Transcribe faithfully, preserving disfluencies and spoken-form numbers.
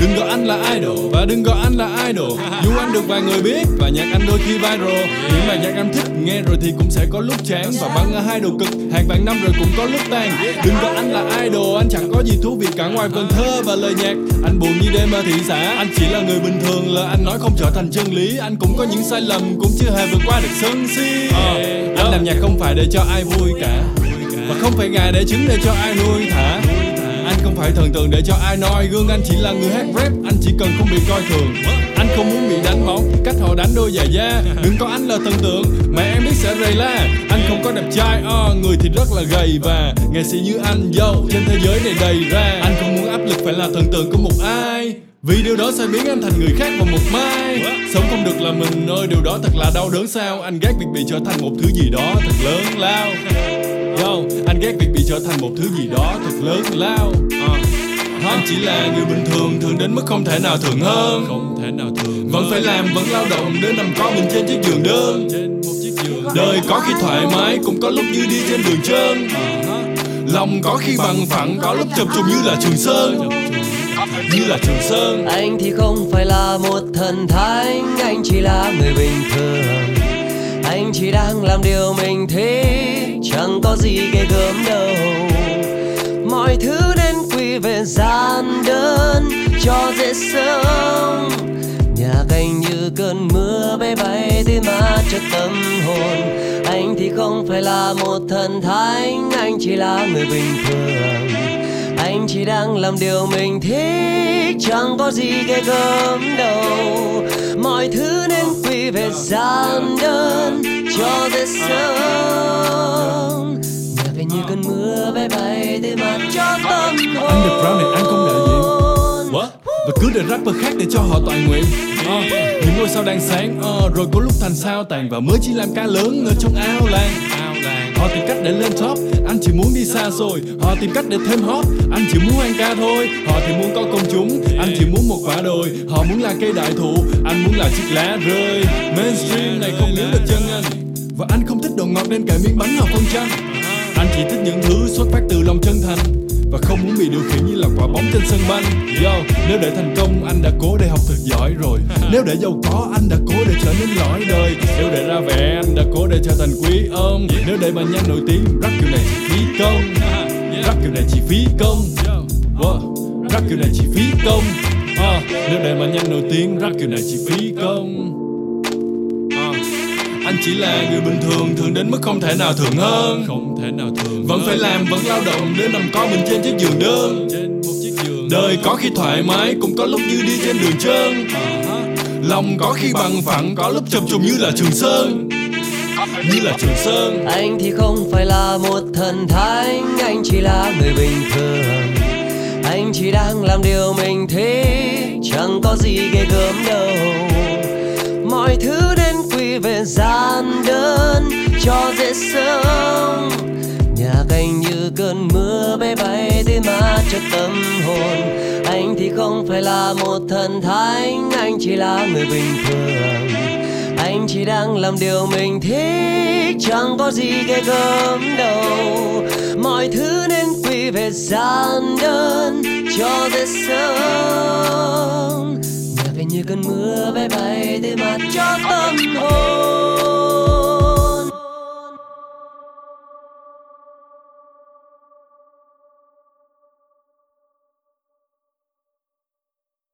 Đừng gọi anh là idol và đừng gọi anh là idol. Dù anh được vài người biết và nhạc anh đôi khi viral, những bài nhạc anh thích nghe rồi thì cũng sẽ có lúc chán. Và băng ở hai đầu cực hàng vạn năm rồi cũng có lúc tan. Đừng gọi anh là idol, anh chẳng có gì thú vị cả ngoài vần thơ và lời nhạc. Anh buồn như đêm ở thị xã, anh chỉ là người bình thường. Lời anh nói không trở thành chân lý, anh cũng có những sai lầm, cũng chưa hề vượt qua được sân si. ờ, Anh làm nhạc không phải để cho ai vui cả, và không phải gà để trứng để cho ai nuôi thả. Anh không phải thần tượng để cho ai noi gương, anh chỉ là người hát rap, anh chỉ cần không bị coi thường. Anh không muốn bị đánh bóng cách họ đánh đôi giày da. Đừng có anh là thần tượng, mà em biết sẽ rầy la. Anh không có đẹp trai, uh, người thì rất là gầy. Và nghệ sĩ như anh, yo, trên thế giới này đầy ra. Anh không muốn áp lực phải là thần tượng của một ai, vì điều đó sẽ biến anh thành người khác vào một mai. Sống không được là mình ơi, điều đó thật là đau đớn sao. Anh ghét việc bị trở thành một thứ gì đó thật lớn lao. Yo, anh ghét việc bị trở thành một thứ gì đó thật lớn lao. uh. Anh chỉ là người bình thường, thường đến mức không thể nào thường hơn. Không thể nào thường Vẫn phải làm, vẫn lao động để nằm co mình trên chiếc giường đơn. Đời có khi thoải mái, cũng có lúc như đi trên đường trơn. Lòng có khi bằng phẳng, có lúc chập trùng như là Trường Sơn. Như là Trường Sơn. Anh thì không phải là một thần thánh, anh chỉ là người bình thường. Anh chỉ đang làm điều mình thích, chẳng có gì ghê gớm đâu. Mọi thứ nên quy về gian đơn cho dễ sống. Nhạc anh như cơn mưa bay bay tới mắt cho tâm hồn. Anh thì không phải là một thần thánh, anh chỉ là người bình thường. Anh chỉ đang làm điều mình thích, chẳng có gì ghê gớm đâu. Mọi thứ nên quy về gian đơn cho dễ sống. Nhạc anh như cơn mưa bay bay tới mắt cho tâm hồn. Underground này anh không đợi gì. What? Và cứ để rapper khác để cho họ toàn nguyện. uh, Những ngôi sao đang sáng, uh, rồi có lúc thành sao tàn và mới chỉ làm ca lớn ở trong ao làng. Họ tìm cách để lên top, anh chỉ muốn đi xa xôi. Họ tìm cách để thêm hot, anh chỉ muốn ăn ca thôi. Họ thì muốn có công chúng, anh chỉ muốn một quả đồi. Họ muốn là cây đại thụ, anh muốn là chiếc lá rơi. Mainstream này không níu được chân anh, và anh không thích đồ ngọt nên kệ miếng bánh hoặc phân chanh. Anh chỉ thích những thứ xuất phát từ lòng chân thành, và không muốn bị điều khiển như là quả bóng trên sân banh. Yo, nếu để thành công anh đã cố để học thật giỏi rồi. Nếu để giàu có anh đã cố để trở nên lõi đời. Nếu để ra vẻ anh đã cố để trở thành quý ông. Nếu để mà nhanh nổi tiếng, rap kiểu này chỉ phí công. Rap kiểu này chỉ phí công. Wow. Rap kiểu này chỉ phí công. uh, Nếu để mà nhanh nổi tiếng, rap kiểu này chỉ phí công. uh, Anh chỉ là người bình thường, thường đến mức không thể nào thường hơn. Không thể nào thường Vẫn phải làm, vẫn lao động để nằm co mình trên chiếc giường đơn. Đời có khi thoải mái, cũng có lúc như đi trên đường trơn. Lòng có khi bằng phẳng, có lúc chập trùng như là Trường Sơn. Như là Trường Sơn. Anh thì không phải là một thần thánh, anh chỉ là người bình thường. Anh chỉ đang làm điều mình thích, chẳng có gì ghê gớm đâu. Mọi thứ nên quy về gian đơn cho dễ sống. Nhạc anh như cơn mưa bay bay tới mắt cho tâm hồn. Anh thì không phải là một thần thánh, anh chỉ là người bình thường. Anh chỉ đang làm điều mình thích, chẳng có gì ghê gớm đâu. Mọi thứ nên quy về gian đơn cho dễ sống. Nhạc anh như cơn mưa bay bay tới mắt cho tâm hồn.